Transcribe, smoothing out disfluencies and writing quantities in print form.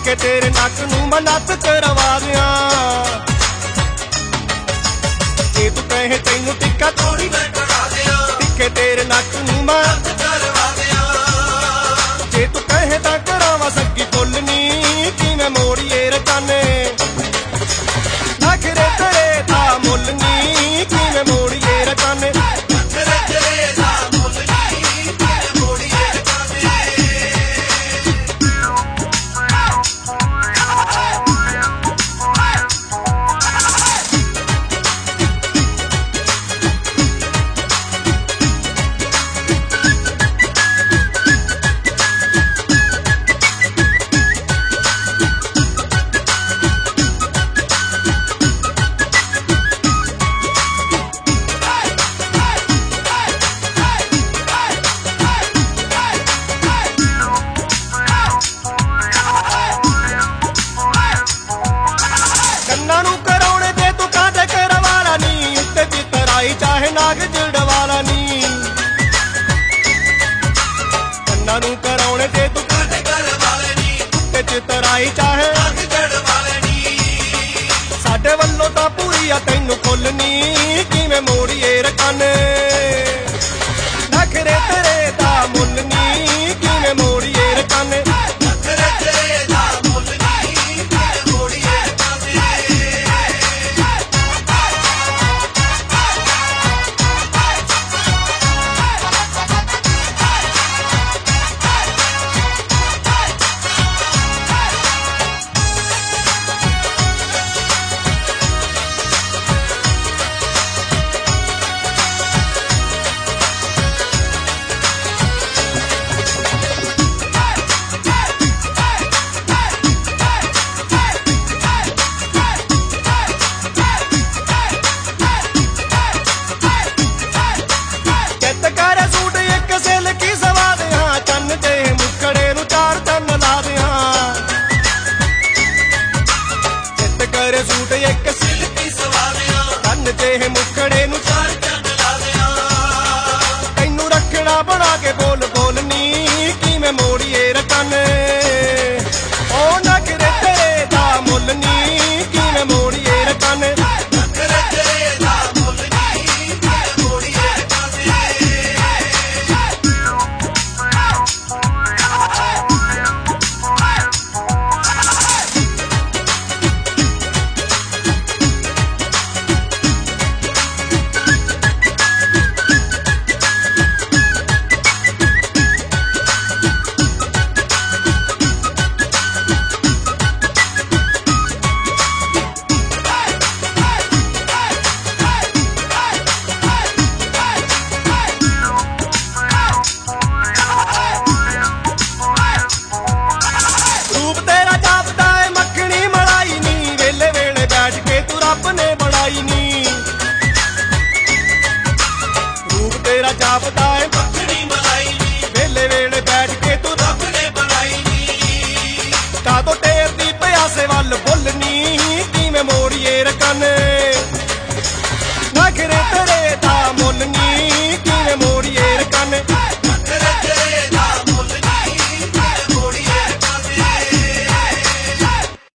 के तेरे नक नूं मैं नत करवा दियां जे तू कहे तैनूं टिक्का थोड़ी मैं करा दियां टिक्के तेरे नक नूं मैं नत करवा दियां जे तू कहे तां करावां सग्गी फुल्लनी किवें मोड़ीए रकाने नखरे तेरे दा मुੱਲ नी किवें मोड़ीए रकाने नखरे तेरे दा मुੱਲ नी किवें मोड़ीए रकाने चाहे नाग जड़वाला नी कन्ना नूं कराउणे ते तू काटे करवाले नी ते चितराई चाहे नाग जड़वाले नी साडे वल्लों तां पूरी आ तैनूं खुल्लनी किवें मोड़ीए रकाने नखरे तेरे दा मुੱਲ नी किवें मोड़ीए रकाने नखरे तेरे दा मुੱਲ नी किवें मोड़ीए रकाने सूट एक सिल्की सवारियां कन्न ते मुखड़े नूं चार चंद ला दियां तैनूं रखना बना के बोल बोलनी किवें मोड़ीए रकाने ओ नखरे तेरे दा मुੱਲ नी किवें मोड़ीए रकाने नखरे तेरे दा मुੱਲ नी किवें मोड़ीए रकाने जापदा है मखनी मलाई नी वेले वेले बैठ के तू रब ने बनाई नी कादो टेर दी प्यासे वल